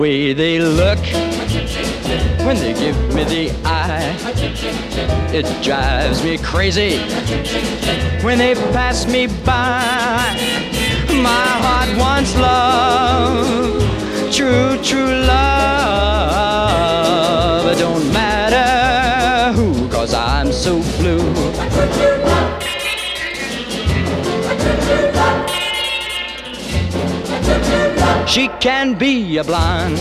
Way they look when they give me the eye, it drives me crazy when they pass me by. My heart wants love, true, true love. It don't matter who, 'cause I'm so blue. She can be a blonde